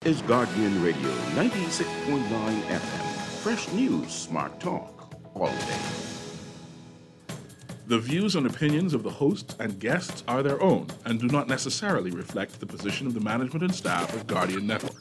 is Guardian Radio 96.9 FM. Fresh news, smart talk, all day. The views and opinions of the hosts and guests are their own and do not necessarily reflect the position of the management and staff of Guardian Network.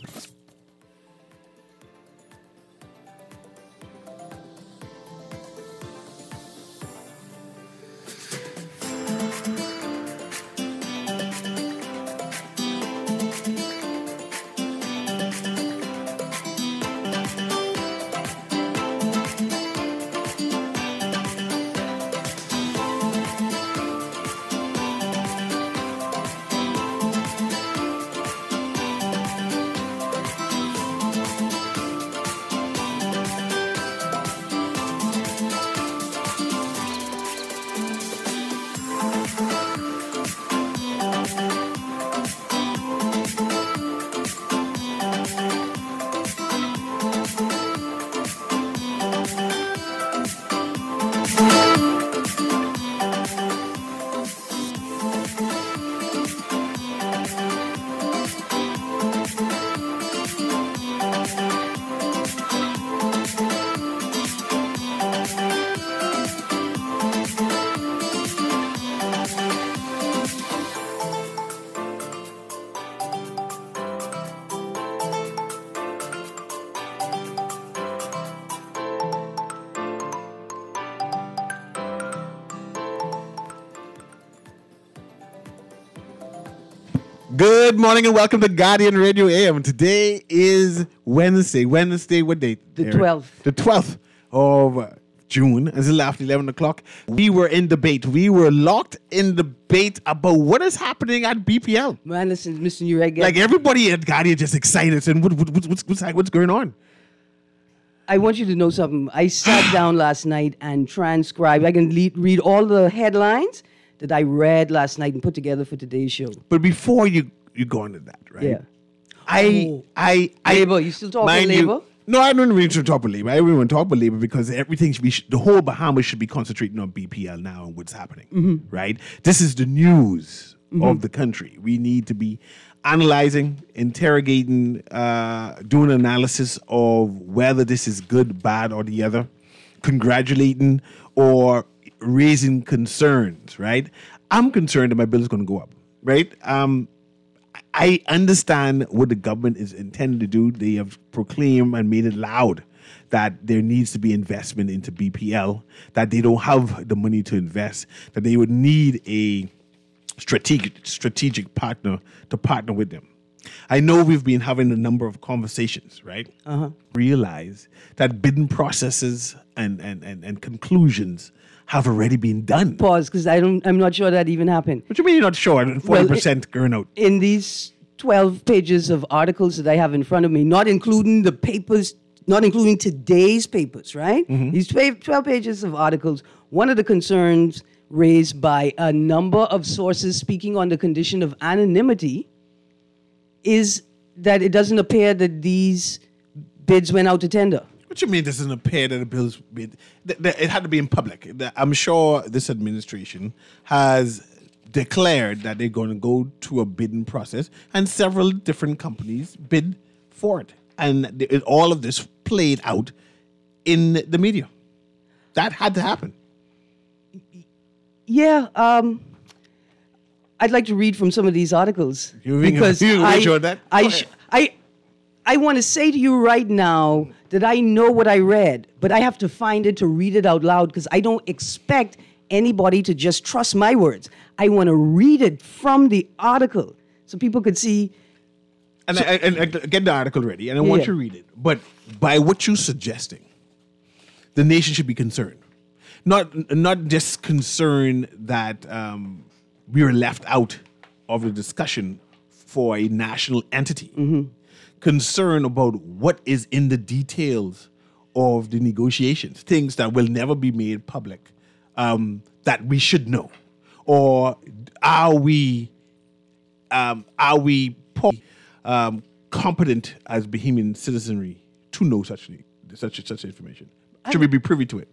Good morning and welcome to Guardian Radio AM. Today is Wednesday. Wednesday, what date? The 12th. The 12th of June. It's after 11 o'clock. We were in debate. We were locked in debate about what is happening at BPL. Man, listen, Mr. Ureg. Like everybody at Guardian just excited and what's going on? I want you to know something. I sat down last night and transcribed. I can read all the headlines that I read last night and put together for today's show. But before you go into that, right? Yeah. I Labor. You still talking Labor? No, I don't really talk about Labor. I don't even talk about Labor because everything should be, the whole Bahamas should be concentrating on BPL now and what's happening, right? This is the news of the country. We need to be analyzing, interrogating, doing analysis of whether this is good, bad, or the other, congratulating or raising concerns, right? I'm concerned that my bill is going to go up, right? I understand what the government is intending to do. They have proclaimed and made it loud that there needs to be investment into BPL, that they don't have the money to invest, that they would need a strategic partner to partner with them. I know we've been having a number of conversations, right? Realize that bidding processes and conclusions have already been done. Pause, because I'm not sure that even happened. What do you mean you're not sure? 40% going out. In these 12 pages of articles that I have in front of me, not including the papers, not including today's papers, right? These 12 pages of articles, one of the concerns raised by a number of sources speaking on the condition of anonymity is that it doesn't appear that these bids went out to tender. What you mean this doesn't appear that the bills bid? It had to be in public. I'm sure this administration has declared that they're going to go to a bidding process and several different companies bid for it. And all of this played out in the media. That had to happen. Yeah, I'd like to read from some of these articles. Because I want to say to you right now that I know what I read, but I have to find it to read it out loud because I don't expect anybody to just trust my words. I want to read it from the article so people could see. And I get the article ready, and I want you to read it. But by what you're suggesting, the nation should be concerned. Not just concerned that we were left out of the discussion for a national entity. Concern about what is in the details of the negotiations, things that will never be made public, that we should know, or are we competent as Bahamian citizenry to know such information? Should we be privy to it?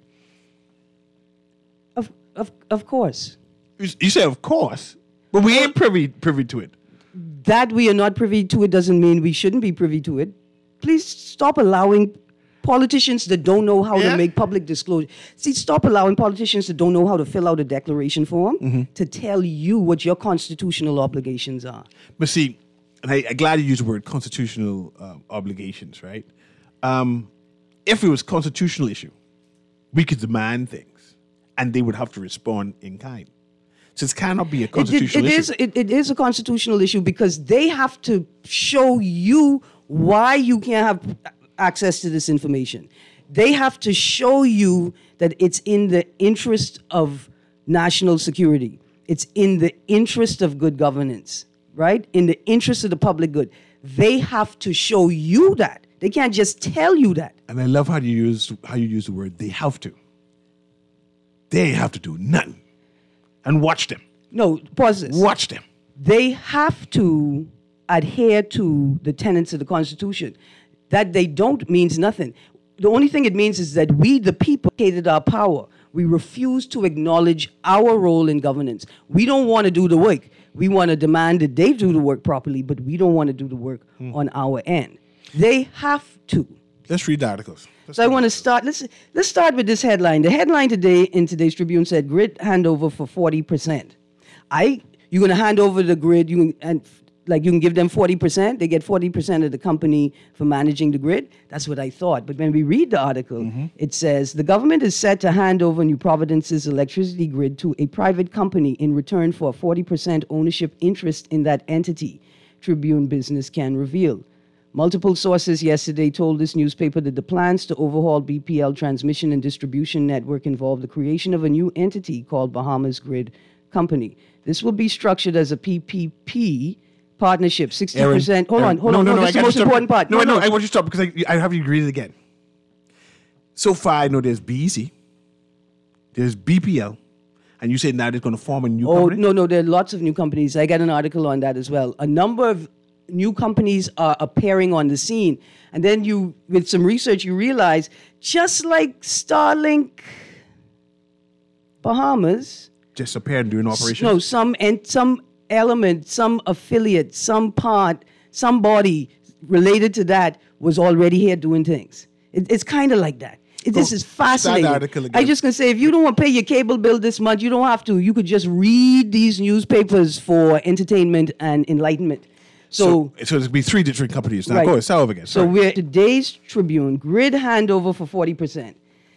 Of course. You say of course, but we ain't privy to it. that we are not privy to it doesn't mean we shouldn't be privy to it. Please stop allowing politicians that don't know how to make public disclosure. See, stop allowing politicians that don't know how to fill out a declaration form to tell you what your constitutional obligations are. But see, and I'm glad you used the word constitutional obligations, right? If it was a constitutional issue, we could demand things, and they would have to respond in kind. So it cannot be a constitutional issue. It is a constitutional issue because they have to show you why you can't have access to this information. They have to show you that it's in the interest of national security. It's in the interest of good governance, right? In the interest of the public good. They have to show you that. They can't just tell you that. And I love how you use the word they have to. They have to do nothing. And watch them. No, pause this. Watch them. They have to adhere to the tenets of the Constitution. That they don't means nothing. The only thing it means is that we, the people, hated our power. We refuse to acknowledge our role in governance. We don't want to do the work. We want to demand that they do the work properly, but we don't want to do the work on our end. They have to. Let's read the articles. So I want to start. Let's start with this headline. The headline today in today's Tribune said grid handover for 40%. You're going to hand over the grid, you can give them 40%. They get 40% of the company for managing the grid. That's what I thought. But when we read the article, it says the government is set to hand over New Providence's electricity grid to a private company in return for a 40% ownership interest in that entity. Tribune Business can reveal. Multiple sources yesterday told this newspaper that the plans to overhaul BPL transmission and distribution network involve the creation of a new entity called Bahamas Grid Company. This will be structured as a PPP partnership, 60%. Hold on. That's the most important part. No, I want you to stop because I have you read it again. So far, I know there's BEC, there's BPL, and you say now they're going to form a new company? No, there are lots of new companies. I got an article on that as well. A number of new companies are appearing on the scene. And then with some research, you realize, just like Starlink Bahamas... Just appeared doing operations? No, some element, some affiliate, some part, somebody related to that was already here doing things. It's kind of like that. This is fascinating. I'm just going to say, if you don't want to pay your cable bill this month, you don't have to. You could just read these newspapers for entertainment and enlightenment. So there'll be three different companies. Now, right. Go ahead, start over again. So we're today's Tribune, grid handover for 40%.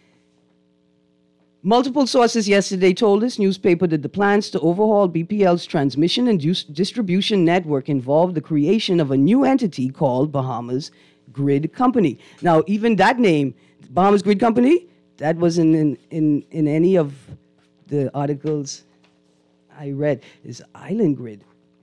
Multiple sources yesterday told this newspaper that the plans to overhaul BPL's transmission and distribution network involve the creation of a new entity called Bahamas Grid Company. Now, even that name, Bahamas Grid Company, that wasn't in any of the articles I read, is Island Grid.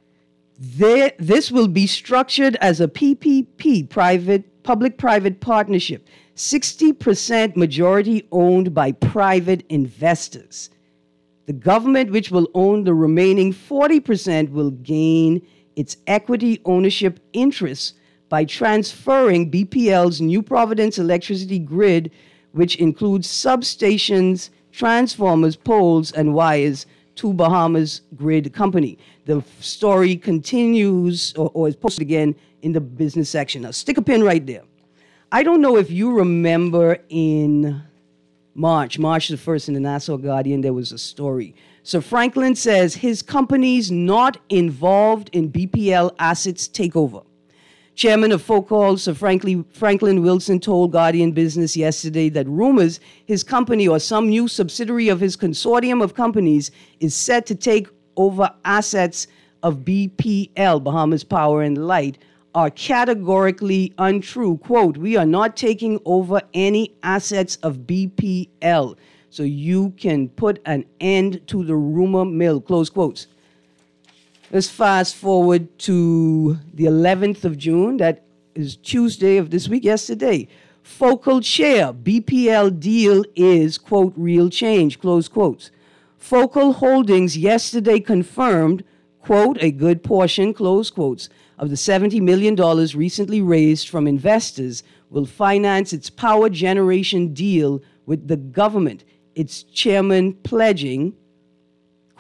This will be structured as a PPP, public-private partnership, 60% majority owned by private investors. The government, which will own the remaining 40%, will gain its equity ownership interests by transferring BPL's New Providence electricity grid, which includes substations, transformers, poles, and wires, to Bahamas Grid Company. The story continues or is posted again in the business section. Now, stick a pin right there. I don't know if you remember in March the 1st in the Nassau Guardian, there was a story. Sir Franklin says his company's not involved in BPL assets takeover. Chairman of Focal, Sir Franklin Wilson, told Guardian Business yesterday that rumors his company or some new subsidiary of his consortium of companies is set to take over assets of BPL, Bahamas Power and Light, are categorically untrue. Quote, "We are not taking over any assets of BPL, so you can put an end to the rumor mill," close quotes. Let's fast forward to the 11th of June. That is Tuesday of this week, yesterday. Focal chair, BPL deal is, quote, real change, close quotes. Focal Holdings yesterday confirmed, quote, a good portion, close quotes, of the $70 million recently raised from investors will finance its power generation deal with the government, its chairman pledging,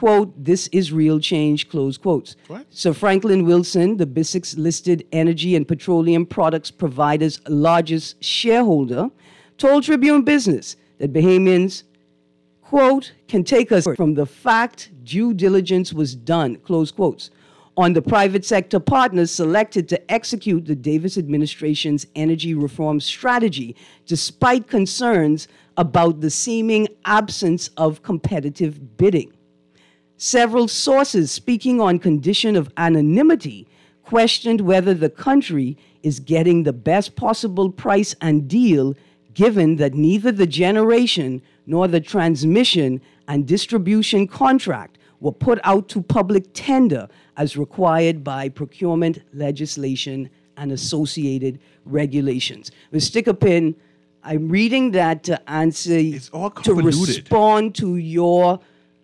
quote, "This is real change," close quotes. What? Sir Franklin Wilson, the BISX-listed energy and petroleum products provider's largest shareholder, told Tribune Business that Bahamians, quote, "can take us from the fact due diligence was done," close quotes, on the private sector partners selected to execute the Davis administration's energy reform strategy, despite concerns about the seeming absence of competitive bidding. Several sources speaking on condition of anonymity questioned whether the country is getting the best possible price and deal, given that neither the generation nor the transmission and distribution contract were put out to public tender as required by procurement legislation and associated regulations. We'll stick a pin. I'm reading that to answer, It's all to convoluted. respond to your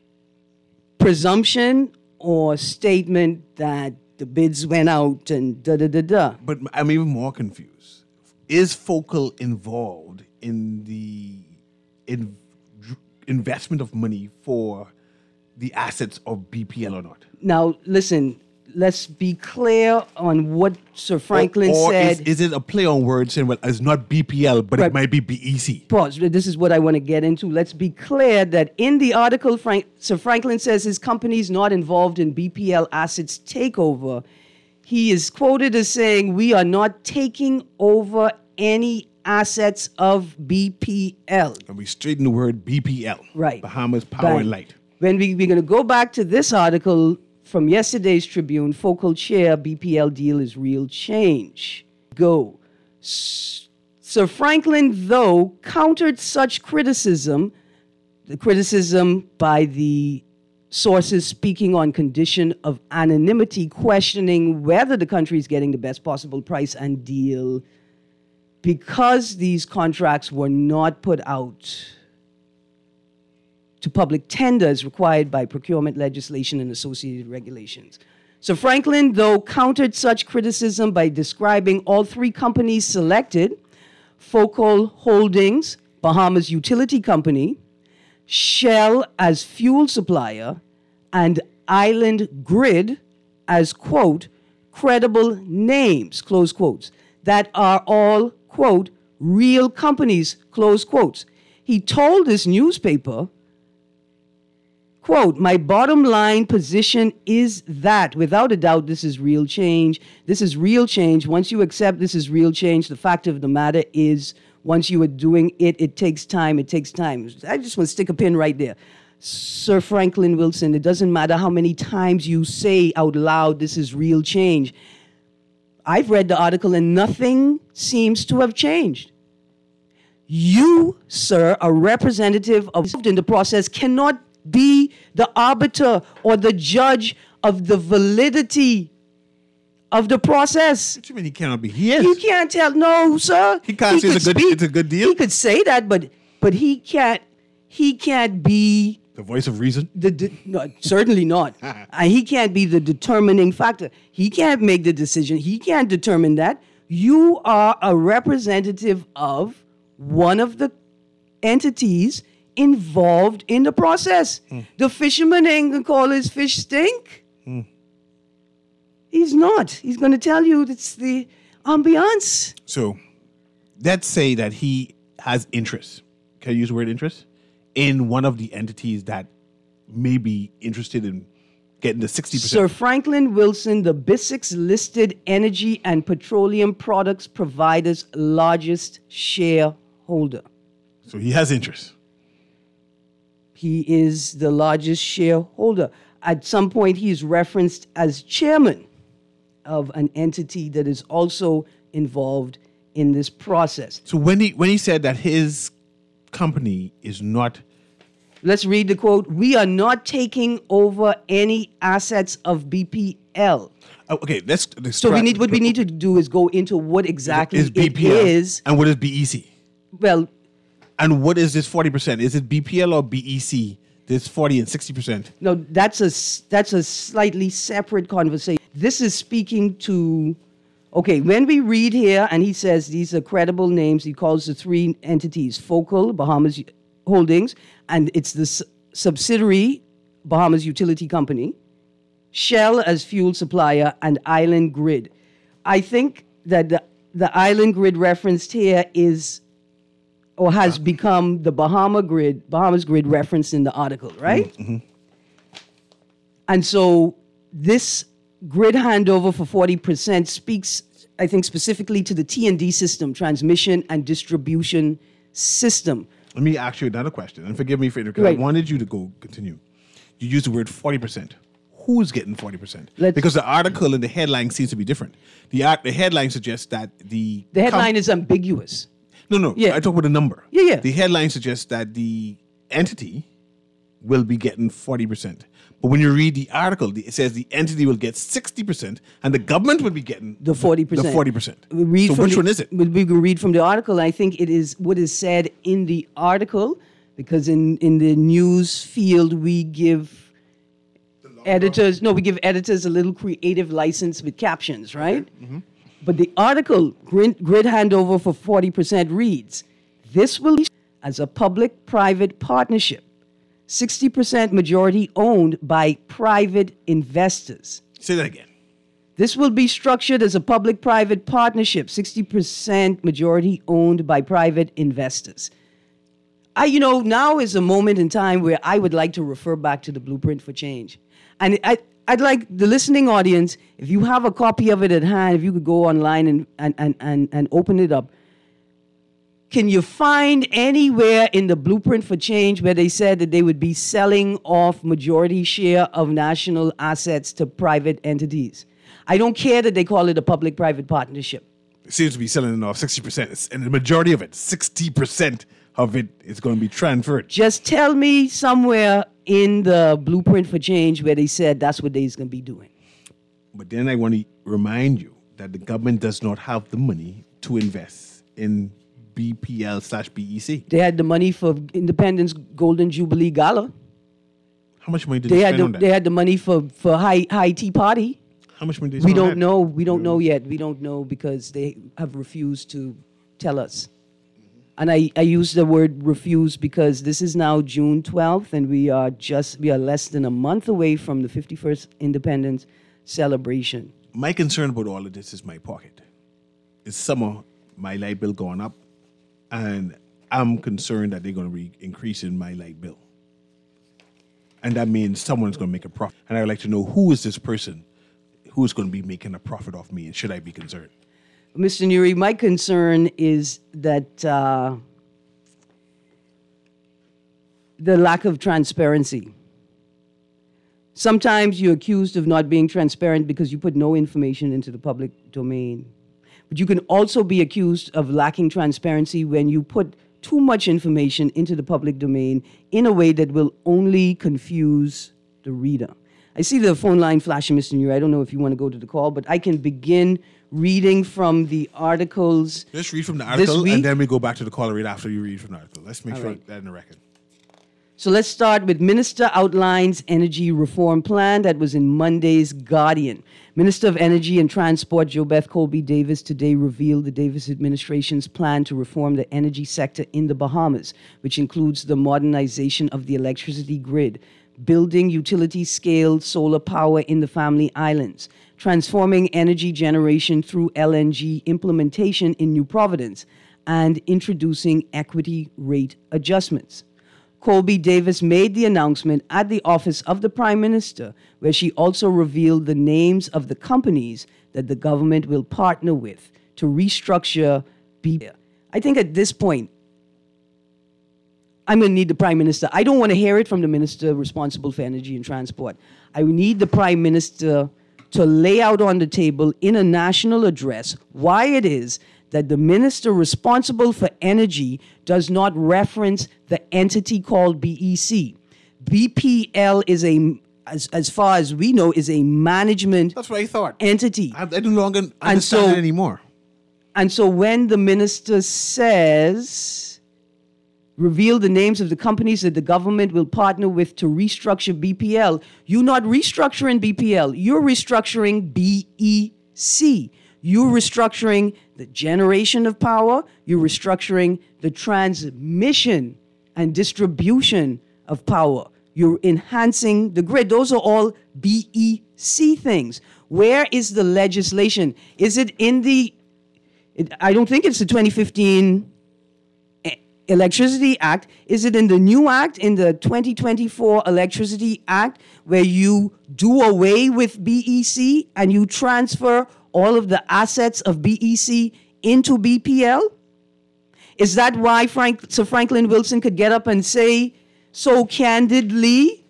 presumption or statement that the bids went out and da-da-da-da. But I'm even more confused. Is Focal involved in the investment of money for the assets of BPL or not? Now, listen, let's be clear on what Sir Franklin or said. Is it a play on words saying, well, it's not BPL, but Right. it might be BEC? Pause. This is what I want to get into. Let's be clear that in the article, Sir Franklin says his company is not involved in BPL assets takeover. He is quoted as saying, "We are not taking over any assets of BPL." And we straighten the word BPL. Right. Bahamas Power Bang. and Light. When we're going to go back to this article from yesterday's Tribune, Focal chair, "BPL deal is real change." Go. Sir Franklin, though, countered such criticism, the criticism by the sources speaking on condition of anonymity, questioning whether the country is getting the best possible price and deal because these contracts were not put out to public tenders required by procurement legislation and associated regulations. So Franklin, though, countered such criticism by describing all three companies selected, Focal Holdings, Bahamas Utility Company, Shell as fuel supplier, and Island Grid as, quote, "credible names," close quotes, that are all, quote, "real companies," close quotes. He told this newspaper, quote, "My bottom line position is that, without a doubt, this is real change. This is real change. Once you accept this is real change, the fact of the matter is, once you are doing it, it takes time. It takes time." I just want to stick a pin right there. Sir Franklin Wilson, it doesn't matter how many times you say out loud, "This is real change." I've read the article and nothing seems to have changed. You, sir, a representative of in the process, cannot be the arbiter or the judge of the validity of the process. What do you mean he cannot be? He is. You can't tell. No, sir. He can't say could it's a good deal? He could say that, but he can't. He can't be The voice of reason? no, certainly not. He can't be the determining factor. He can't make the decision. He can't determine that. You are a representative of one of the entities involved in the process. The fisherman ain't gonna call his fish stink. He's not. He's going to tell you it's the ambiance. So let's say that he has interest. Can I use the word interest? In one of the entities that may be interested in getting the 60%. Sir Franklin Wilson, the BISX-listed energy and petroleum products provider's largest shareholder. So he has interest. He is the largest shareholder. At some point, he is referenced as chairman of an entity that is also involved in this process. So when he said that his company is not, Let's read the quote. "We are not taking over any assets of BPL." okay, let's So what we need to do is go into what exactly is it BPL is. and what is BEC? Well, And what is this 40%? Is it BPL or BEC? This 40 and 60%. no, that's a slightly separate conversation. This is speaking to, okay, when we read here and he says these are credible names, he calls the three entities, Focal, Bahamas Holdings, and it's the subsidiary Bahamas Utility Company, Shell as fuel supplier, and Island Grid. I think that the Island Grid referenced here is or has become the Bahamas Grid referenced in the article, right? Mm-hmm. And so this grid handover for 40% speaks, I think, specifically to the T&D system, transmission and distribution system. Let me ask you another question, and forgive me for it, because I wanted you to continue. You used the word 40%. Who's getting 40%? Because the article and the headline seems to be different. The headline suggests that the headline is ambiguous. No. Yeah. I talk about the number. Yeah. The headline suggests that the entity will be getting 40%. But when you read the article, it says the entity will get 60% and the government will be getting the 40%. The 40%. So which one is it? We can read from the article. I think it is what is said in the article, because in the news field, we give editors a little creative license with captions, right? Okay. Mm-hmm. But the article, grid handover for 40%, reads, this will be as a public-private partnership, 60% majority owned by private investors. Say that again. This will be structured as a public-private partnership, 60% majority owned by private investors. Now is a moment in time where I would like to refer back to the Blueprint for Change. And I'd like the listening audience, if you have a copy of it at hand, if you could go online and open it up. Can you find anywhere in the Blueprint for Change where they said that they would be selling off majority share of national assets to private entities? I don't care that they call it a public-private partnership. It seems to be selling it off 60%. And the majority of it, 60% of it is going to be transferred. Just tell me somewhere in the Blueprint for Change where they said that's what they're going to be doing. But then I want to remind you that the government does not have the money to invest in BPL/BEC. They had the money for Independence Golden Jubilee Gala. How much money did they spend on that? They had the money for high tea party. How much money did they spend on that? We don't know. We don't know yet. We don't know because they have refused to tell us. And I use the word refuse because this is now June 12th, and we are less than a month away from the 51st Independence celebration. My concern about all of this is my pocket. It's summer, my light bill going up, and I'm concerned that they're going to be increasing my light bill. And that means someone's going to make a profit. And I would like to know, who is this person who is going to be making a profit off me, and should I be concerned? Mr. Nuri, my concern is that the lack of transparency. Sometimes you're accused of not being transparent because you put no information into the public domain. But you can also be accused of lacking transparency when you put too much information into the public domain in a way that will only confuse the reader. I see the phone line flashing, Mr. Nuri. I don't know if you want to go to the call, but I can begin reading from the articles. Let's read from the article, and then we go back to the caller right after you read from the article. Let's make sure that in the record. So let's start with Minister outlines energy reform plan. That was in Monday's Guardian. Minister of Energy and Transport, JoBeth Colby Davis, today revealed the Davis administration's plan to reform the energy sector in the Bahamas, which includes the modernization of the electricity grid, building utility-scale solar power in the Family Islands, transforming energy generation through LNG implementation in New Providence, and introducing equity rate adjustments. Colby Davis made the announcement at the office of the Prime Minister, where she also revealed the names of the companies that the government will partner with to restructure BPL. I think at this point, I'm going to need the Prime Minister. I don't want to hear it from the Minister responsible for energy and transport. I need the Prime Minister to lay out on the table in a national address why it is that the minister responsible for energy does not reference the entity called BEC. BPL is as far as we know, is a management That's what I thought. entity. I no longer understand it anymore. And so when the minister says, reveal the names of the companies that the government will partner with to restructure BPL, you're not restructuring BPL, you're restructuring BEC. You're restructuring the generation of power, you're restructuring the transmission and distribution of power. You're enhancing the grid. Those are all BEC things. Where is the legislation? Is it in I don't think it's the 2015 Electricity Act. Is it in the new act, in the 2024 Electricity Act, where you do away with BEC and you transfer all of the assets of BEC into BPL? Is that why Sir Franklin Wilson could get up and say so candidly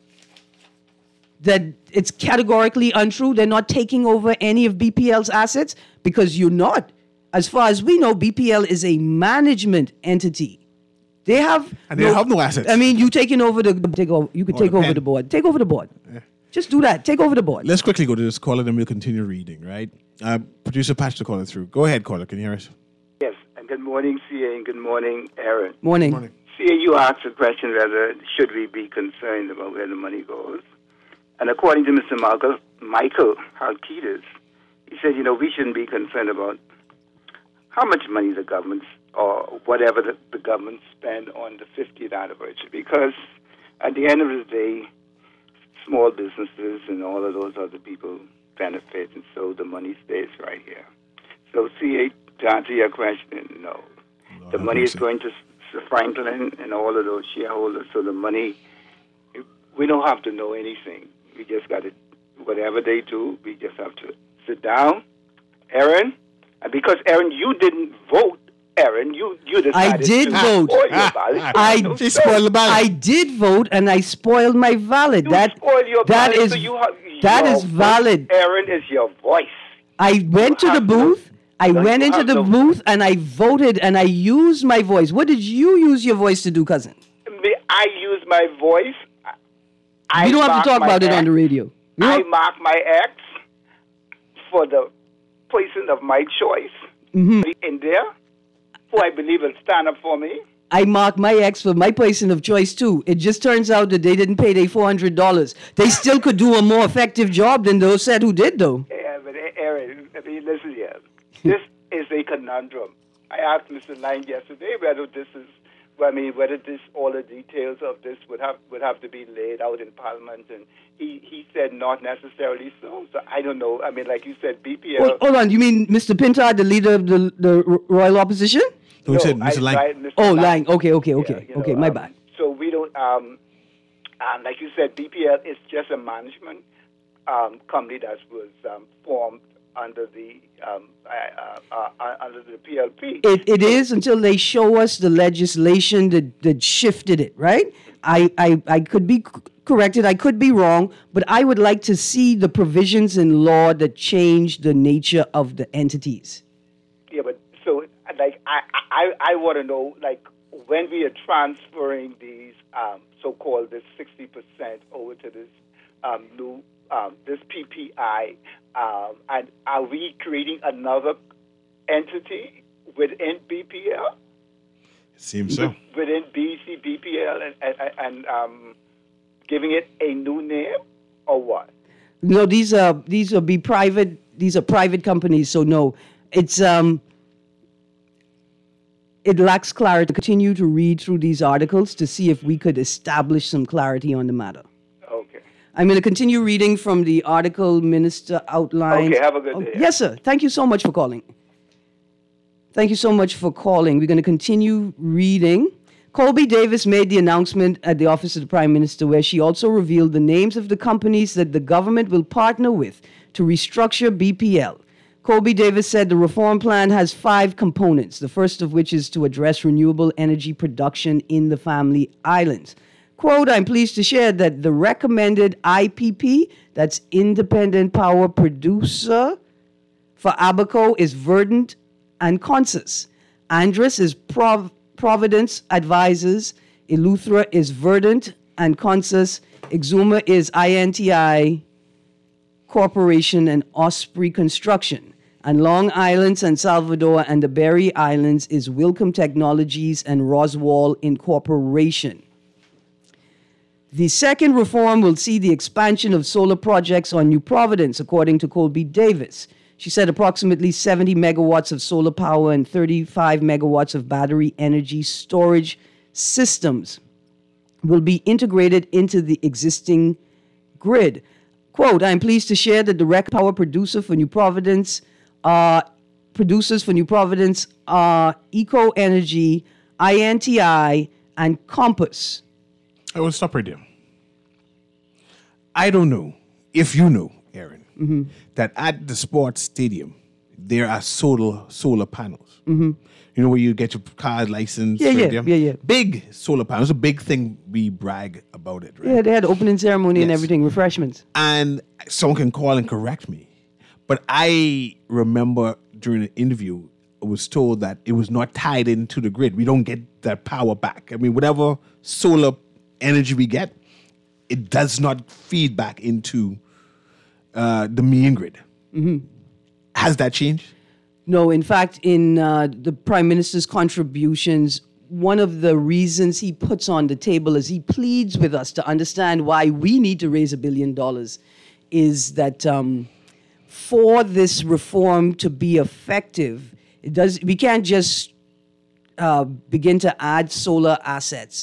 that it's categorically untrue? They're not taking over any of BPL's assets? Because you're not. As far as we know, BPL is a management entity. They have no assets. I mean, you taking over you could take over the board. Take over the board. Yeah. Just do that. Take over the board. Let's quickly go to this caller, then we'll continue reading, right? Producer Patch to call it through. Go ahead, caller. Can you hear us? Yes, and good morning, CA, and good morning, Aaron. Morning. CA, you asked the question whether should we be concerned about where the money goes. And according to Mr. Michael Halkitis, he said, we shouldn't be concerned about how much money the government or whatever the government spend on the 50th anniversary. Because at the end of the day, small businesses and all of those other people benefit, and so the money stays right here. So, CA, to answer your question, no. The money is going to Sir Franklin and all of those shareholders, so the money, we don't have to know anything. We just got to, whatever they do, we just have to sit down. Aaron, and because, Aaron, you didn't vote, Aaron, you decided I did vote. Spoil the ballot. I did vote, and I spoiled my ballot. Spoiled your ballot, that is valid. Aaron, is your voice. I went to the booth. I went into the booth, and I voted, and I used my voice. What did you use your voice to do, cousin? I used my voice. You don't have to talk about it on the radio. I marked my X for the person of my choice in there, who I believe will stand up for me. I marked my X for my person of choice, too. It just turns out that they didn't pay their $400. They still could do a more effective job than those said who did, though. Yeah, but Aaron, listen here. This is a conundrum. I asked Mr. Lang yesterday whether all the details of this would have to be laid out in Parliament, and he said not necessarily so. So I don't know. I mean, like you said, BPL. Well, hold on. You mean Mr. Pintard, the leader of the Royal Opposition? No, said Mr. Lang. Lang. Okay. My bad. So we don't. Like you said, BPL is just a management company that was formed under the PLP. It is until they show us the legislation that shifted it, right? I could be corrected, I could be wrong, but I would like to see the provisions in law that change the nature of the entities. Yeah, but so like I want to know, like, when we are transferring these so-called this 60% over to this new this PPI, and are we creating another entity within BPL? Seems so. Within BPL and giving it a new name, or what? No, these are private. These are private companies, so no, it's it lacks clarity. Continue to read through these articles to see if we could establish some clarity on the matter. Okay. I'm going to continue reading from the article Minister outlined. Okay, have a good day. Yes, sir. Thank you so much for calling. Thank you so much for calling. We're going to continue reading. Colby Davis made the announcement at the Office of the Prime Minister, where she also revealed the names of the companies that the government will partner with to restructure BPL. Colby Davis said the reform plan has 5 components, the first of which is to address renewable energy production in the Family Islands. Quote, I'm pleased to share that the recommended IPP, that's Independent Power Producer, for Abaco is Verdant and Consus. Andrus is Providence Advisors. Eleuthera is Verdant and Consus. Exuma is INTI Corporation and Osprey Construction. And Long Island, San Salvador, and the Berry Islands is Wilcom Technologies and Roswall Incorporation. The second reform will see the expansion of solar projects on New Providence, according to Colby Davis. She said approximately 70 megawatts of solar power and 35 megawatts of battery energy storage systems will be integrated into the existing grid. Quote, I am pleased to share that direct power producers for New Providence are Eco Energy, INTI, and Compass. I will stop right there. I don't know if you know, Aaron, that at the sports stadium, there are solar panels. You know, where you get your car license. Yeah. Big solar panels. It's a big thing. We brag about it, right? Yeah, they had opening ceremony and Yes. everything, refreshments. And someone can call and correct me. But I remember during an interview, I was told that it was not tied into the grid. We don't get that power back. I mean, whatever solar energy we get, it does not feed back into the main grid. Has that changed? No, in fact, in the Prime Minister's contributions, one of the reasons he puts on the table as he pleads with us to understand why we need to raise $1 billion is that for this reform to be effective, we can't just begin to add solar assets.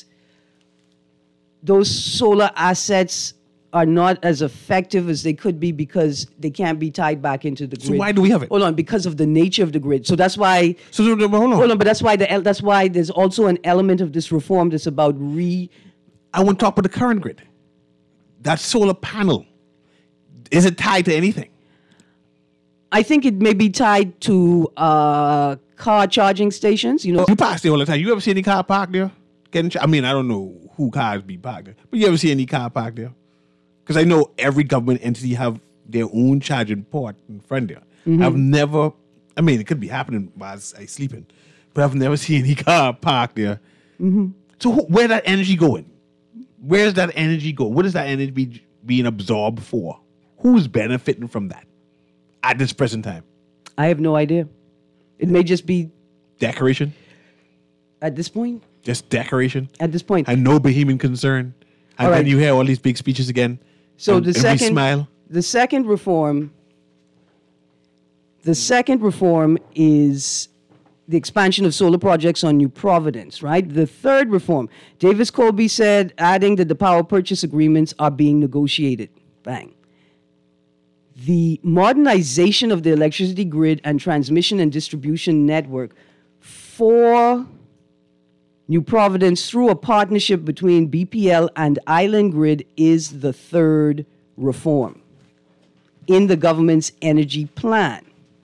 Those solar assets are not as effective as they could be because they can't be tied back into the grid. So why do we have it? Hold on, because of the nature of the grid. So that's why. So hold on. Hold on, but that's why there's also an element of this reform that's about I want to talk about the current grid. That solar panel, is it tied to anything? I think it may be tied to car charging stations. You know, You pass there all the time. You ever see any car parked there? I mean, I don't know who cars be parked there, but you ever see any car parked there? Because I know every government entity have their own charging port in front there. I've never, I mean, it could be happening while I sleeping, but I've never seen any car parked there. So where that energy going? Where's that energy go? What is that energy being absorbed for? Who's benefiting from that at this present time? I have no idea. It may just be Decoration? at this point. Just decoration? At this point. And no bohemian concern? And All then right. you hear all these big speeches again? So and we smile? the second reform is the expansion of solar projects on New Providence, right? The third reform, Davis Colby said, adding that the power purchase agreements are being negotiated. Bang. The modernization of the electricity grid and transmission and distribution network for New Providence through a partnership between BPL and Island Grid is the third reform in the government's energy plan,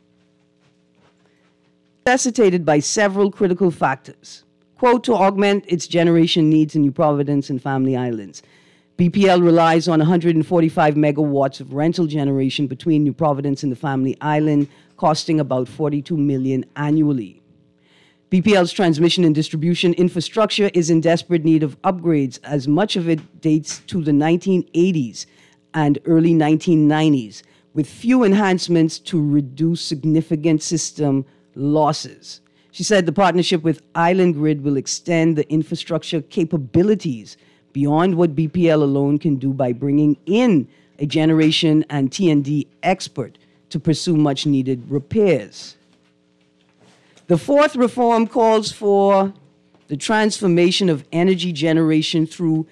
necessitated by several critical factors. Quote, to augment its generation needs in New Providence and Family Islands. BPL relies on 145 megawatts of rental generation between New Providence and the Family Island, costing about $42 million annually. BPL's transmission and distribution infrastructure is in desperate need of upgrades, as much of it dates to the 1980s and early 1990s, with few enhancements to reduce significant system losses. She said the partnership with Island Grid will extend the infrastructure capabilities beyond what BPL alone can do by bringing in a generation and T&D expert to pursue much-needed repairs. The fourth reform calls for the transformation of energy generation through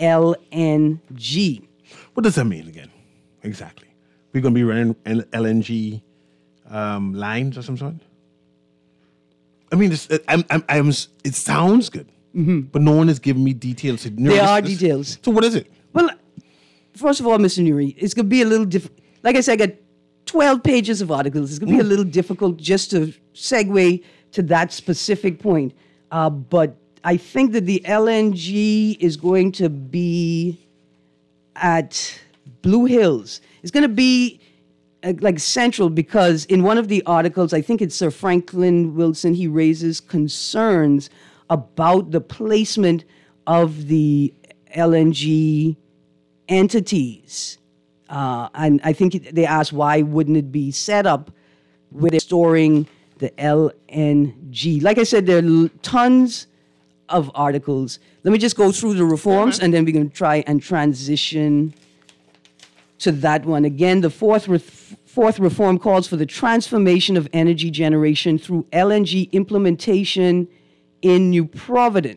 LNG. What does that mean again? Exactly. We're going to be running LNG lines or some sort? I mean, it sounds good, but no one has given me details. There are details. So what is it? Well, first of all, Mr. Nuri, it's going to be a little different. Like I said, I got 12 pages of articles. It's going to be a little difficult just to segue to that specific point. But I think that the LNG is going to be at Blue Hills. It's going to be like central because in one of the articles, I think it's Sir Franklin Wilson, he raises concerns about the placement of the LNG entities. And I think they asked why wouldn't it be set up where they're storing the LNG. Like I said, there are tons of articles. Let me just go through the reforms and then we're going to try and transition to that one. Again, the fourth reform calls for the transformation of energy generation through LNG implementation in New Providence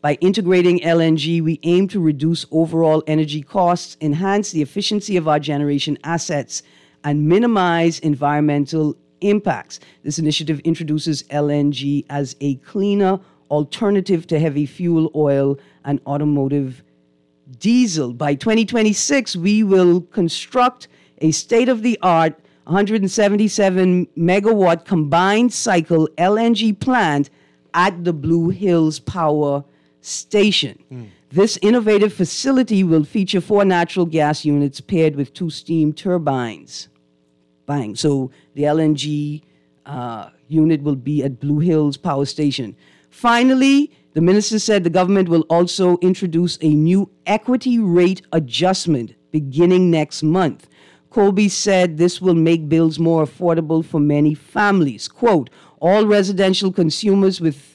By integrating LNG, we aim to reduce overall energy costs, enhance the efficiency of our generation assets, and minimize environmental impacts. This initiative introduces LNG as a cleaner alternative to heavy fuel oil and automotive diesel. By 2026, we will construct a state-of-the-art 177 megawatt combined cycle LNG plant at the Blue Hills Power Station. This innovative facility will feature 4 natural gas units paired with 2 steam turbines. Bang. So the LNG unit will be at Blue Hills Power Station. Finally, the minister said the government will also introduce a new equity rate adjustment beginning next month. Colby said this will make bills more affordable for many families. Quote, all residential consumers with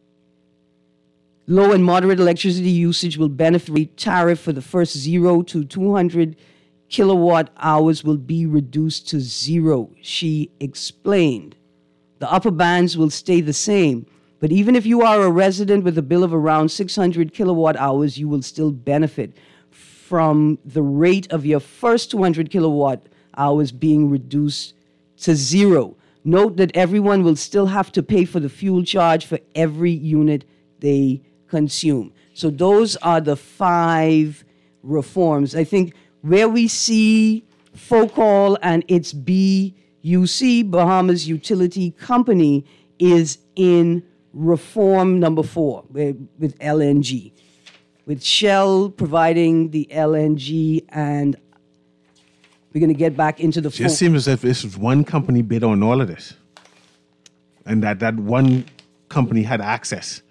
low and moderate electricity usage will benefit. The tariff for the first 0 to 200 kilowatt hours will be reduced to 0, she explained. The upper bands will stay the same, but even if you are a resident with a bill of around 600 kilowatt hours, you will still benefit from the rate of your first 200 kilowatt hours being reduced to 0. Note that everyone will still have to pay for the fuel charge for every unit they consume. So those are the 5 reforms. I think where we see FOCAL and its BUC, Bahamas Utility Company, is in reform number 4 with LNG. With Shell providing the LNG, and we're going to get back into the... Just seems as if this was one company bid on all of this. And that one company had access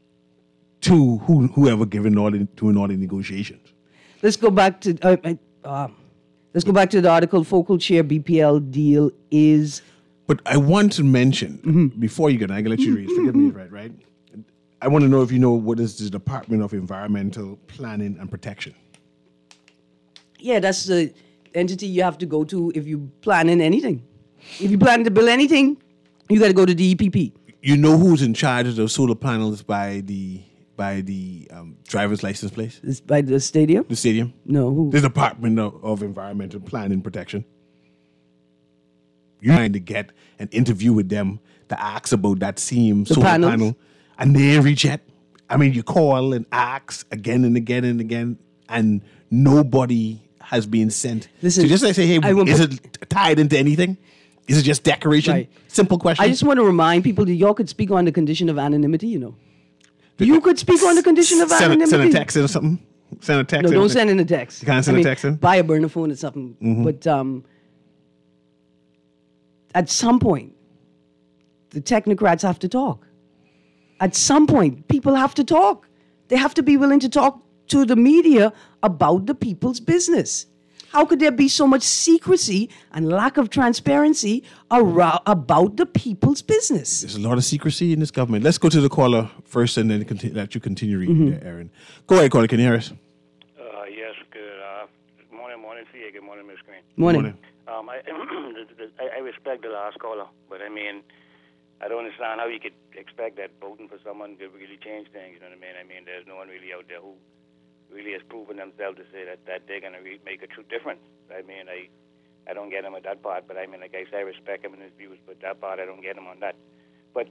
to whoever doing all the negotiations. Let's go back to the article. Focal chair BPL deal is. But I want to mention before you get, I can let you read. Forgive me, right? I want to know if you know what is the Department of Environmental Planning and Protection. Yeah, that's the entity you have to go to if you plan in anything. If you plan to build anything, you got to go to DEPP. You know who's in charge of the solar panels by the driver's license place? It's by the stadium? The stadium? No. Who? The Department of Environmental Planning and Protection. You're trying to get an interview with them to ask about that same solar panel, and they reach out. I mean, you call and ask again and again and again, and nobody has been sent. Listen, so just like say, hey, is it tied into anything? Is it just decoration? Right. Simple question. I just want to remind people that y'all could speak on the condition of anonymity, you know. You could speak on the condition of anonymity. Send a text in or something? Send a text in? No, don't send in a text. You can't send a text in? Buy a burner phone or something. Mm-hmm. But at some point, the technocrats have to talk. At some point, people have to talk. They have to be willing to talk to the media about the people's business. How could there be so much secrecy and lack of transparency about the people's business? There's a lot of secrecy in this government. Let's go to the caller first and then let you continue reading there, Aaron. Go ahead, caller. Can you hear us? Yes, good morning to you. Good morning, Ms. Green. Morning. I respect the last caller, but I mean, I don't understand how you could expect that voting for someone could really change things, you know what I mean? I mean, there's no one really out there who really has proven themselves to say that they're going to make a true difference. I mean, I don't get him at that part, but I mean, like I said, I respect him in his views, but that part, I don't get him on that. But,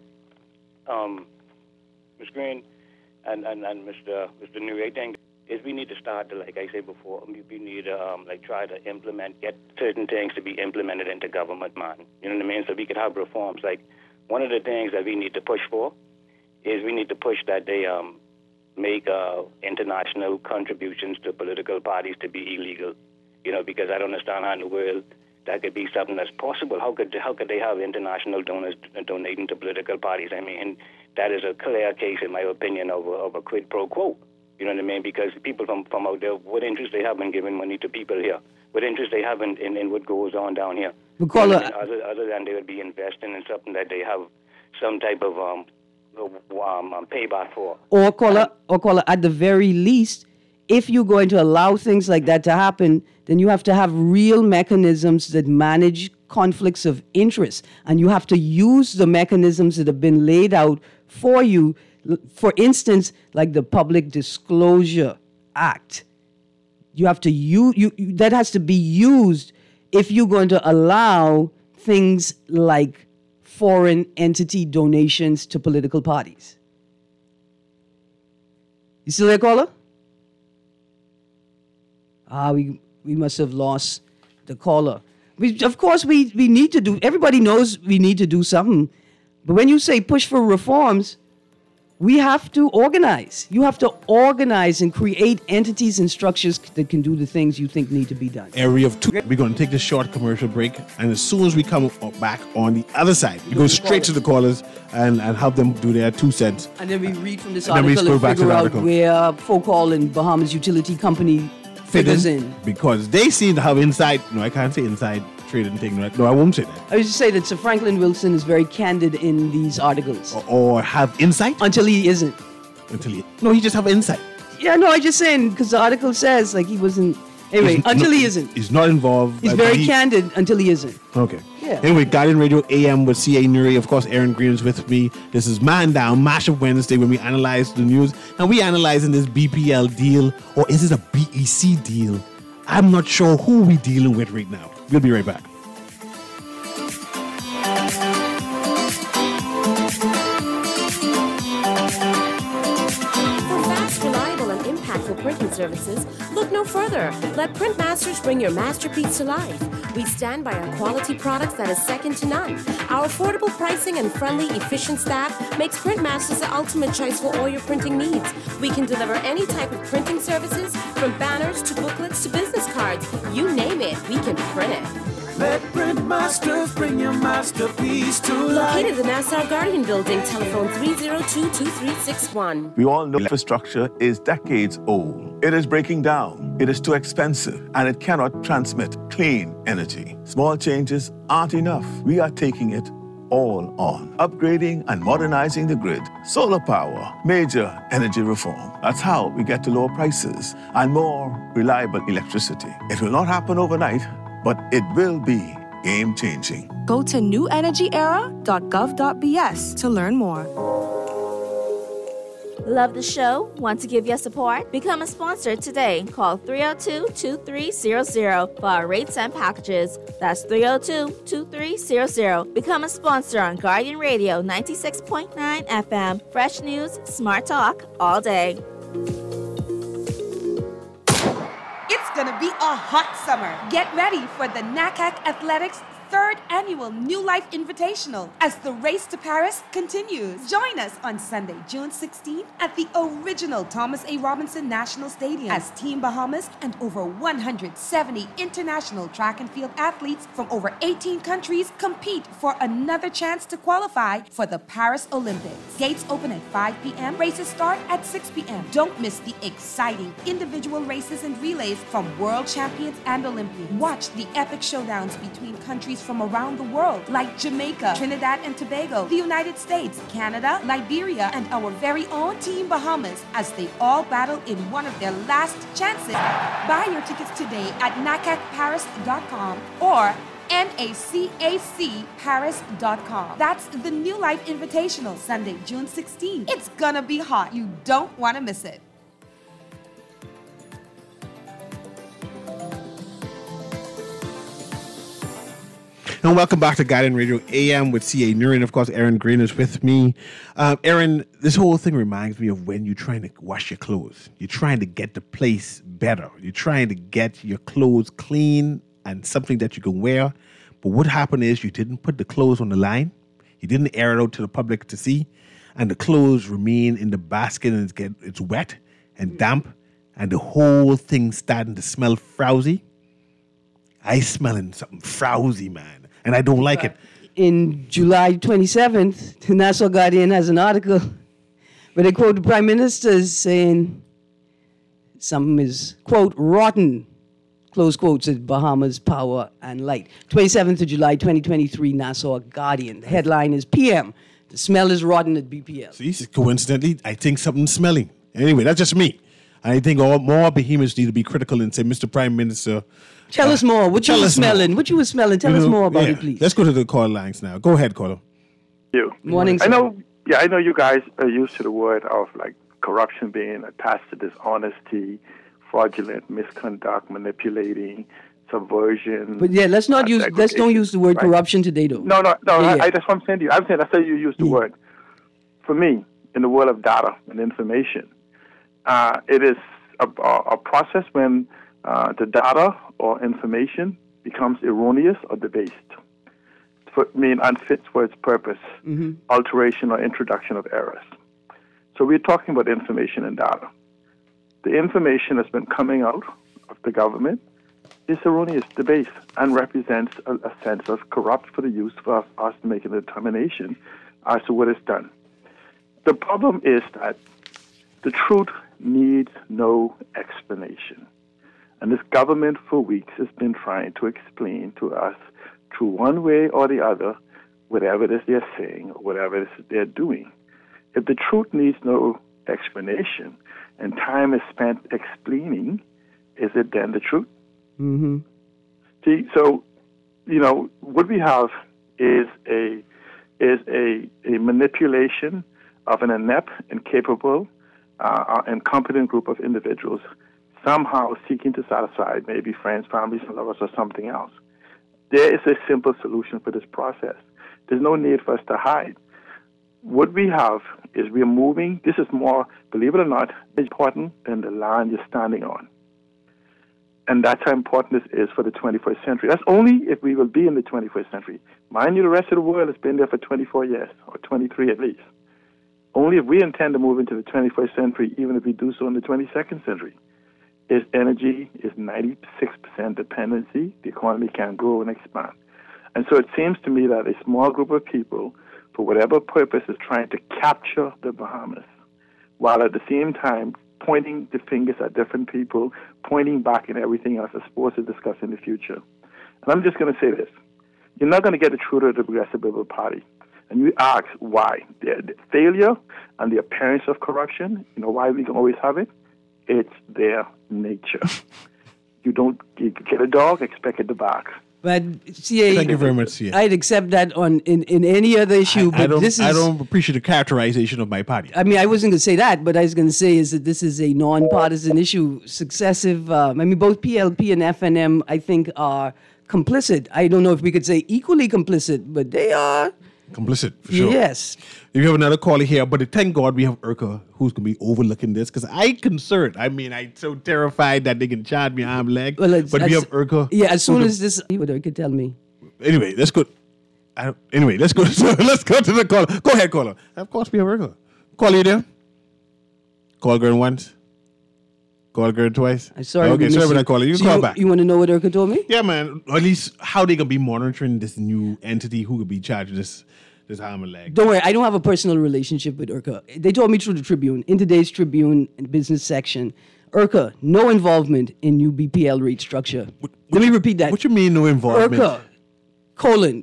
Ms. Green and Mr. New, I think is we need to start to, like I said before, we need to try to get certain things to be implemented into government, man. You know what I mean? So we could have reforms. Like, one of the things that we need to push for is we need to push that they make international contributions to political parties to be illegal. You know, because I don't understand how in the world that could be something that's possible. How could they have international donors donating to political parties? I mean, that is a clear case, in my opinion, of a quid pro quo. You know what I mean? Because people from out there, what interest they have in giving money to people here? What interest they have in what goes on down here? Other than they would be investing in something that they have some type of payback for. Or caller, at the very least, if you're going to allow things like that to happen, then you have to have real mechanisms that manage conflicts of interest. And you have to use the mechanisms that have been laid out for you, For instance, like the Public Disclosure Act, you have to that has to be used if you're going to allow things like foreign entity donations to political parties. You still there, caller? We must have lost the caller. Of course, we need to do, everybody knows we need to do something. But when you say push for reforms, we have to organize. You have to organize and create entities and structures that can do the things you think need to be done. Area of 2. We're going to take this short commercial break, and as soon as we come back on the other side, we go straight to the callers and help them do their 2 cents. And then we read from this And then we article scroll and back to figure the out article. where Focall and Bahamas Utility Company figures in. Because they seem to have inside, no, I can't say inside trading thing, right? No, I won't say that. I would just say that Sir Franklin Wilson is very candid in these articles. Or have insight Until he isn't. No, he just have insight. Yeah, no, I just saying, because the article says, like, he wasn't. Anyway, until he isn't. He's not involved. He's very candid until he isn't. Okay. Yeah. Anyway, Guardian Radio AM with C.A. Nuri. Of course, Aaron Green is with me. This is Man Down, Mashup Wednesday, when we analyze the news. And we analyzing this BPL deal, or is it a BEC deal? I'm not sure who we dealing with right now. We'll be right back. For printing services, look no further. Let Printmasters bring your masterpiece to life. We stand by our quality products that is second to none. Our affordable pricing and friendly, efficient staff makes Printmasters the ultimate choice for all your printing needs. We can deliver any type of printing services, from banners to booklets to business cards. You name it, we can print it. Let Printmasters bring your masterpiece to life. Located in the Nassau Guardian Building, telephone 302-2361. We all know infrastructure is decades old. It is breaking down, it is too expensive, and it cannot transmit clean energy. Small changes aren't enough. We are taking it all on. Upgrading and modernizing the grid. Solar power. Major energy reform. That's how we get to lower prices and more reliable electricity. It will not happen overnight, but it will be game-changing. Go to newenergyera.gov.bs to learn more. Love the show? Want to give your support? Become a sponsor today. Call 302-2300 for our rates and packages. That's 302-2300. Become a sponsor on Guardian Radio 96.9 FM. Fresh news, smart talk, all day. It's gonna be a hot summer. Get ready for the NACAC Athletics 3rd Annual New Life Invitational as the race to Paris continues. Join us on Sunday, June 16th at the original Thomas A. Robinson National Stadium as Team Bahamas and over 170 international track and field athletes from over 18 countries compete for another chance to qualify for the Paris Olympics. Gates open at 5 p.m. Races start at 6 p.m. Don't miss the exciting individual races and relays from world champions and Olympians. Watch the epic showdowns between countries from around the world like Jamaica, Trinidad and Tobago, the United States, Canada, Liberia, and our very own Team Bahamas as they all battle in one of their last chances. Buy your tickets today at nacacparis.com or NACACparis.com. That's the New Life Invitational, Sunday, June 16th. It's gonna be hot. You don't want to miss it. And welcome back to Guardian Radio AM with C.A. Nuri. And of course, Aaron Green is with me. Aaron, this whole thing reminds me of when you're trying to wash your clothes. You're trying to get the place better. You're trying to get your clothes clean and something that you can wear. But what happened is you didn't put the clothes on the line. You didn't air it out to the public to see. And the clothes remain in the basket and it's wet and damp. And the whole thing's starting to smell frowsy. I smelling something frowsy, man. And I don't like it. In July 27th, the Nassau Guardian has an article where they quote the Prime Minister as saying something is, quote, rotten, close quotes, at Bahamas Power and Light. 27th of July 2023, Nassau Guardian. The headline is PM. The smell is rotten at BPL. See, coincidentally, I think something's smelling. Anyway, that's just me. I think more behemoths need to be critical and say, Mr. Prime Minister, tell us more. What you were smelling? What you were smelling? Tell us more about it, please. Let's go to the call lines now. Go ahead, caller. You. Morning, sir. I know Yeah, I know you guys are used to the word of like corruption being attached to dishonesty, fraudulent, misconduct, manipulating, subversion. But yeah, let's don't use the word corruption today, though. No. Yeah. That's what I'm saying to you. I'm saying that's how you use the word. For me, in the world of data and information, it is a process when the data or information becomes erroneous or debased, unfit for its purpose, alteration or introduction of errors. So we're talking about information and data. The information that's been coming out of the government is erroneous, debased, and represents a sense of corrupt for the use for us to make a determination as to what is done. The problem is that the truth needs no explanation. And this government for weeks has been trying to explain to us through one way or the other whatever it is they're saying or whatever it is they're doing. If the truth needs no explanation and time is spent explaining, is it then the truth? Mm-hmm. See, so, what we have is a manipulation of an inept, incapable, and competent group of individuals somehow seeking to satisfy maybe friends, families, and lovers, or something else. There is a simple solution for this process. There's no need for us to hide. What we have is we're moving. This is more, believe it or not, important than the land you're standing on. And that's how important this is for the 21st century. That's only if we will be in the 21st century. Mind you, the rest of the world has been there for 24 years, or 23 at least. Only if we intend to move into the 21st century, even if we do so in the 22nd century, is energy is 96% dependency. The economy can grow and expand. And so it seems to me that a small group of people, for whatever purpose, is trying to capture the Bahamas, while at the same time pointing the fingers at different people, pointing back and everything else, as supposed to discuss in the future. And I'm just going to say this. You're not going to get the truth of the Progressive Liberal Party. And you ask why. The failure and the appearance of corruption, why we can always have it? It's their nature. You get a dog, expect it to bark. But CA, thank you very much, CA. I'd accept that in any other issue. I don't appreciate the characterization of my party. I mean, I wasn't going to say that, but I was going to say is that this is a non-partisan issue. Successive, both PLP and FNM, I think, are complicit. I don't know if we could say equally complicit, but they are. Complicit, for sure. Yes. We have another caller here, but thank God we have Urka, who's going to be overlooking this, because I'm concerned. I mean, I'm so terrified that they can charge me arm leg. Well, but we have Urka. Yeah, as soon as this, what Urka tell me. Anyway, let's go. Let's go to the caller. Go ahead, caller. Of course, we have Urka. Call you there. Call girl once. Call girl twice. Sorry for that caller. You can call back. You want to know what Urka told me? Yeah, man. Or at least how they going to be monitoring this new entity, who could be charged this arm and leg. Don't worry, I don't have a personal relationship with Urka. They told me through the Tribune, in today's Tribune business section, Urka, no involvement in new BPL rate structure. Let me repeat that. What you mean no involvement? Urka,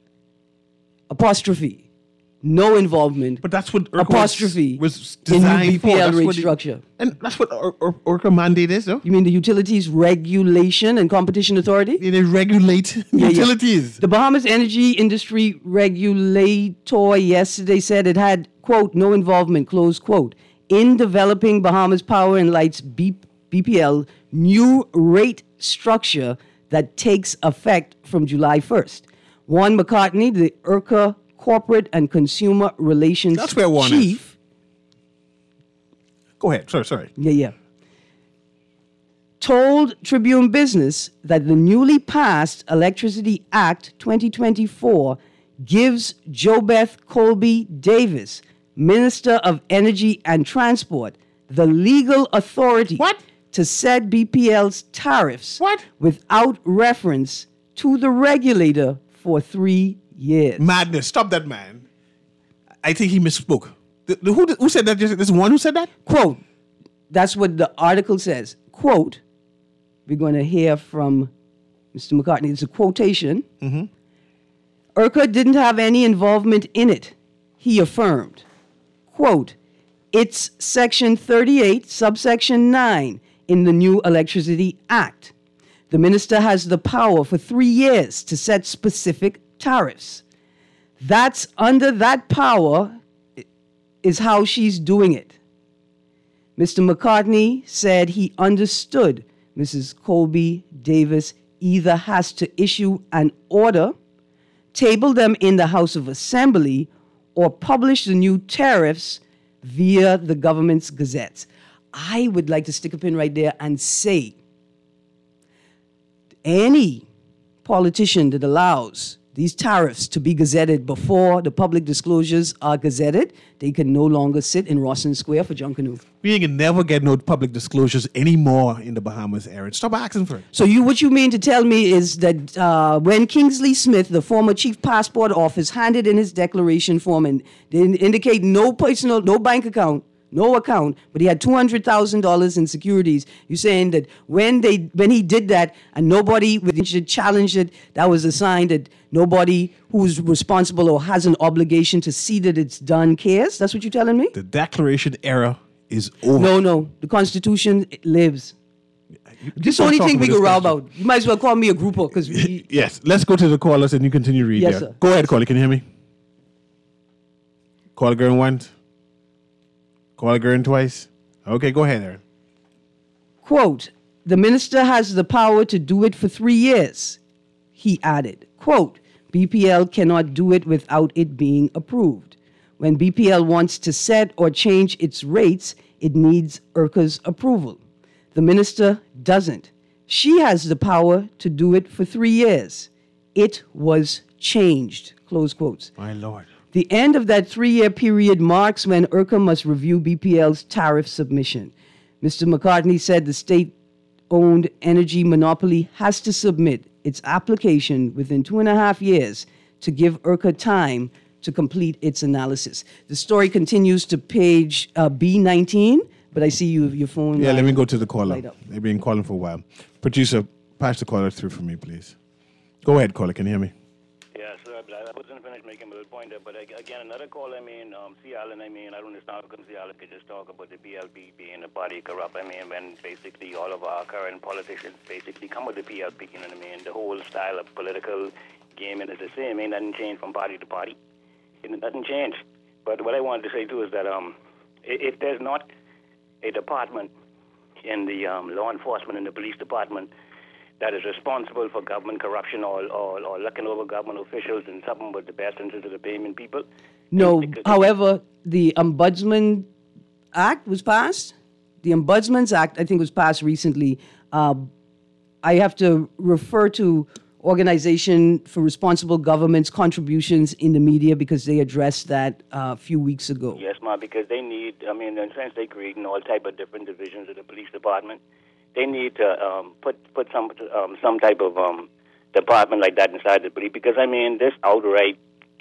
apostrophe, no involvement. But that's what Urka apostrophe was designed in new BPL for. rate structure. And that's what Urka mandate is, though. You mean the Utilities Regulation and Competition Authority? They regulate utilities. Yeah. The Bahamas Energy Industry Regulator yesterday said it had, quote, no involvement, close quote, in developing Bahamas Power and Light's BPL new rate structure that takes effect from July 1st. Juan McCartney, the Urka Corporate and Consumer Relations That's where Juan Chief. Is. Go ahead. Sorry. Yeah. Told Tribune Business that the newly passed Electricity Act 2024 gives JoBeth Colby Davis, Minister of Energy and Transport, the legal authority to set BPL's tariffs without reference to the regulator for 3 years. Madness. Stop that, man. I think he misspoke. Who said that? This one who said that? Quote. That's what the article says. Quote. We're going to hear from Mr. McCartney. It's a quotation. Mm-hmm. Urka didn't have any involvement in it, he affirmed. Quote. It's Section 38, subsection 9 in the new Electricity Act. The minister has the power for 3 years to set specific tariffs. That's under that power. is how she's doing it. Mr. McCartney said he understood Mrs. Colby Davis either has to issue an order, table them in the House of Assembly, or publish the new tariffs via the government's gazettes. I would like to stick a pin right there and say any politician that allows these tariffs to be gazetted before the public disclosures are gazetted, they can no longer sit in Rawson Square for Junkanoo. We ain't gonna never get no public disclosures anymore in the Bahamas, Aaron. Stop asking for it. So what you mean to tell me is that when Kingsley Smith, the former chief passport officer, handed in his declaration form and they indicate no bank account, no account, but he had $200,000 in securities. You're saying that when he did that and nobody challenged it, that was a sign that nobody who's responsible or has an obligation to see that it's done cares? That's what you're telling me? The declaration era is over. No. The Constitution lives. This is the only thing we can row about. You might as well call me a grouper. Yes. Let's go to the callers and you continue reading. Yes, sir. Go ahead, caller. Can you hear me? Caller going once. Caller going twice. Okay, go ahead, Aaron. Quote, the minister has the power to do it for 3 years. He added, quote, BPL cannot do it without it being approved. When BPL wants to set or change its rates, it needs IRCA's approval. The minister doesn't. She has the power to do it for 3 years. It was changed, close quotes. My Lord. The end of that 3-year period marks when IRCA must review BPL's tariff submission. Mr. McCartney said the state-owned energy monopoly has to submit its application within 2.5 years to give IRCA time to complete its analysis. The story continues to page B19, but I see your phone. Yeah, let me go to the caller. Light up. They've been calling for a while. Producer, pass the caller through for me, please. Go ahead, caller. Can you hear me? Yeah, so I wasn't finished making my little point there, but again, another call, C. Allen, I don't understand how come C. Allen could just talk about the PLP being a party corrupt, when basically all of our current politicians basically come with the PLP, you know what I mean? The whole style of political gaming is the same, nothing changed from party to party. Nothing changed. But what I wanted to say too is that if there's not a department in the law enforcement and the police department that is responsible for government corruption or looking over government officials and something but the best interest of the payment people. No, however, the Ombudsman Act was passed. The Ombudsman's Act, I think, was passed recently. I have to refer to Organization for Responsible Government's contributions in the media because they addressed that a few weeks ago. Yes, ma'am, because they need, in a sense, they're creating all type of different divisions of the police department. They need to put some type of department like that inside the police because this outright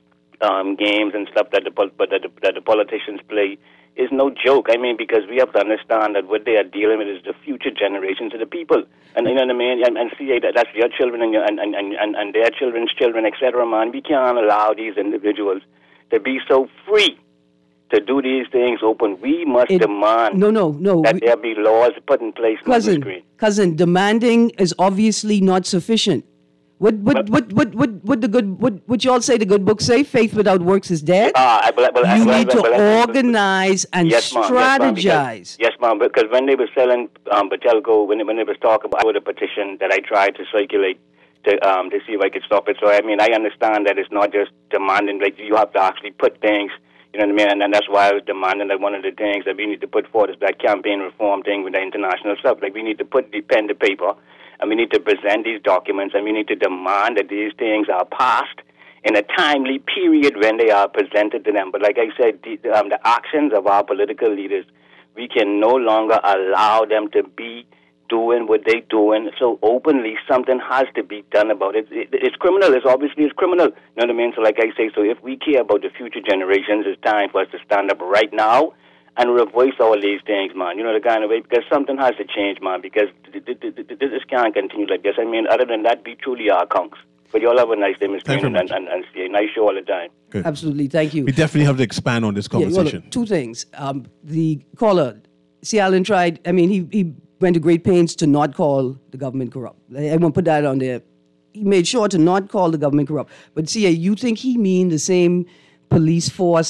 games and stuff that the politicians play is no joke. Because we have to understand that what they are dealing with is the future generations of the people, and you know what I mean. And see that's your children and their children's children, etc. Man, we can't allow these individuals to be so free to do these things open. We must demand that there be laws put in place on the screen. Cousin, demanding is obviously not sufficient. What y'all say the good book say? Faith without works is dead. You need to organize and strategize. Yes, ma'am. Because when they were selling Batelco, when they was talking about the petition that I tried to circulate to see if I could stop it. So I understand that it's not just demanding. Like you have to actually put things. You know what I mean? And that's why I was demanding that one of the things that we need to put forward is that campaign reform thing with the international stuff. Like we need to put the pen to paper, and we need to present these documents, and we need to demand that these things are passed in a timely period when they are presented to them. But like I said, the actions of our political leaders, we can no longer allow them to be doing what they're doing so openly. Something has to be done about it. It's criminal. It's criminal. You know what I mean? So like I say, so if we care about the future generations, it's time for us to stand up right now and revoice all these things, man. You know, the kind of way, because something has to change, man, because this can't continue like this. Other than that, we truly are conks. But y'all have a nice day, Ms. Green, and see a nice show all the time. Good. Absolutely. Thank you. We definitely have to expand on this conversation. Yeah, two things. The caller, C. Allen tried, he went to great pains to not call the government corrupt. I won't put that on there. He made sure to not call the government corrupt. But see, you think he mean the same police force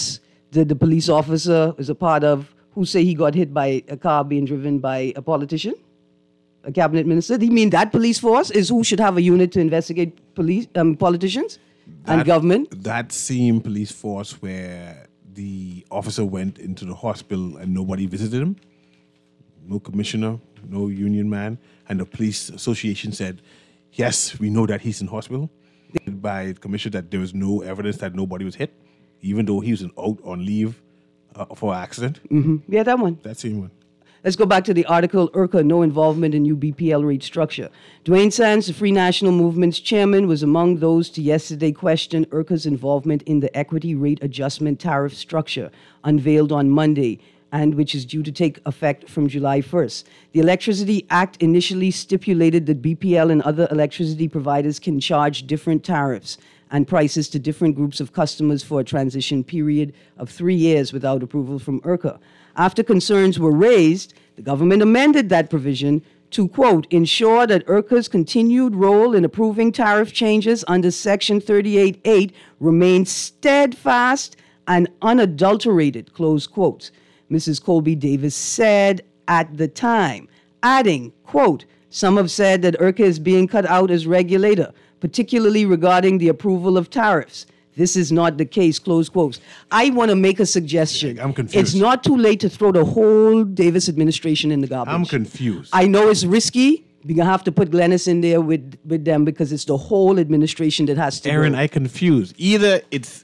the police officer is a part of who say he got hit by a car being driven by a politician, a cabinet minister. Do you mean that police force is who should have a unit to investigate politicians and government? That same police force where the officer went into the hospital and nobody visited him, no commissioner, no union man, and the police association said, yes, we know that he's in hospital. By the commissioner that there was no evidence that nobody was hit, even though he was out on leave for an accident. Mm-hmm. Yeah, that one. That same one. Let's go back to the article, IRCA, no involvement in new BPL rate structure. Dwayne Sands, the Free National Movement's chairman, was among those to yesterday question IRCA's involvement in the equity rate adjustment tariff structure unveiled on Monday, and which is due to take effect from July 1st. The Electricity Act initially stipulated that BPL and other electricity providers can charge different tariffs and prices to different groups of customers for a transition period of 3 years without approval from IRCA. After concerns were raised, the government amended that provision to, quote, ensure that IRCA's continued role in approving tariff changes under Section 38.8 remains steadfast and unadulterated, close quotes. Mrs. Colby Davis said at the time, adding, quote, some have said that IRCA is being cut out as regulator, particularly regarding the approval of tariffs. This is not the case, close quotes. I want to make a suggestion. I'm confused. It's not too late to throw the whole Davis administration in the garbage. I'm confused. I know it's risky. We're going to have to put Glennis in there with them because it's the whole administration that has to Aaron, go. I confused. Either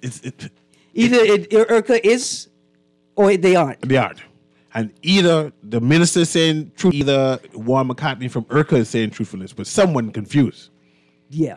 IRCA is or they aren't. They aren't. And either the minister is saying truth, either Warren McCartney from IRCA is saying truthfulness, but someone confused. Yeah.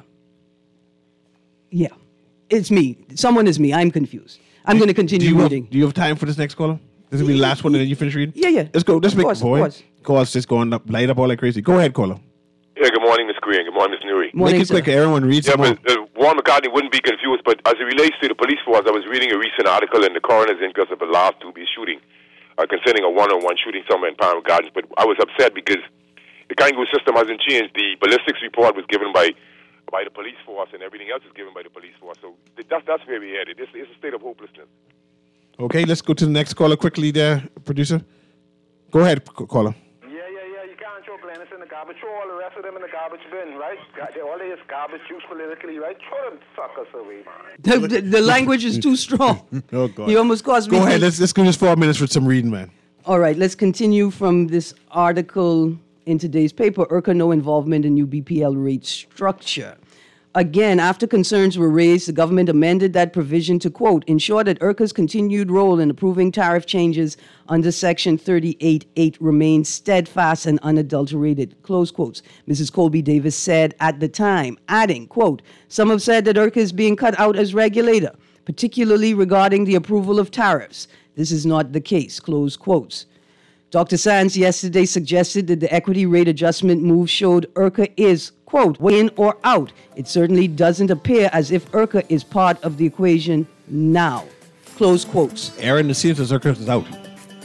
Yeah. It's me. Someone is me. I'm confused. I'm going to continue reading. Do you have time for this next caller? This will be the last one and then you finish reading? Yeah. Let's go. Let's make it, boy. Of course. Calls just going up, light up all like crazy. Go ahead, caller. Yeah, good morning, Ms. Green. Good morning, Ms. Newry. Make it quick. Everyone reads but Warren McCartney wouldn't be confused, but as it relates to the police force, I was reading a recent article in the coroner's inquest of a last two-piece shooting concerning a one-on-one shooting somewhere in Paramount Gardens. But I was upset because the Kangaroo system hasn't changed. The ballistics report was given by the police force, and everything else is given by the police force. So that's where we're headed. It's a state of hopelessness. Okay, let's go to the next caller quickly there, producer. Go ahead, caller. Yeah. You can't throw Glennis in the garbage. Throw all the rest of them in the garbage bin, right? All they is garbage juice politically, right? Throw them suckers away, man. The language is too strong. Oh, God. You almost caused me. Go ahead. Let's go just 4 minutes for some reading, man. All right, let's continue from this article in today's paper, IRCA no involvement in new BPL rate structure. Again, after concerns were raised, the government amended that provision to, quote, ensure that IRCA's continued role in approving tariff changes under Section 38.8 remains steadfast and unadulterated, close quotes. Mrs. Colby Davis said at the time, adding, quote, some have said that IRCA is being cut out as regulator, particularly regarding the approval of tariffs. This is not the case, close quotes. Dr. Sands yesterday suggested that the equity rate adjustment move showed IRCA is, quote, in or out. It certainly doesn't appear as if IRCA is part of the equation now, close quotes. Aaron, it seems as IRCA is out.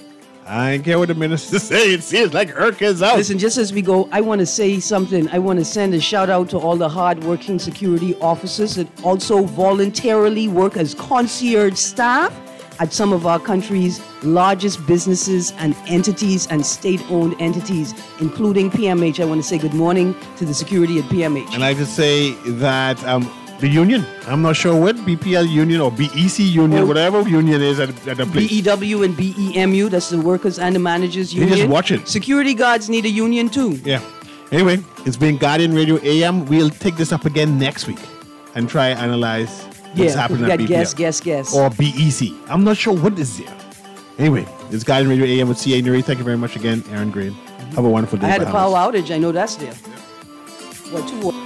I don't care what the minister say. It seems like IRCA is out. Listen, just as we go, I want to say something. I want to send a shout out to all the hardworking security officers that also voluntarily work as concierge staff at some of our country's largest businesses and entities and state-owned entities, including PMH. I want to say good morning to the security at PMH. And I just say that the union, I'm not sure what, BPL union or BEC union, whatever union is at the place. BEW and BEMU, that's the workers and the managers union. They just watch it. Security guards need a union too. Yeah. Anyway, it's been Guardian Radio AM. We'll take this up again next week and try and analyze what's happening at BPL. Guess. Or BEC. I'm not sure what is there. Anyway, it's Guardian Radio AM with C.A. Nuri. Thank you very much again, Aaron Green. Have a wonderful day. I had a power outage. I know that's there. What, 2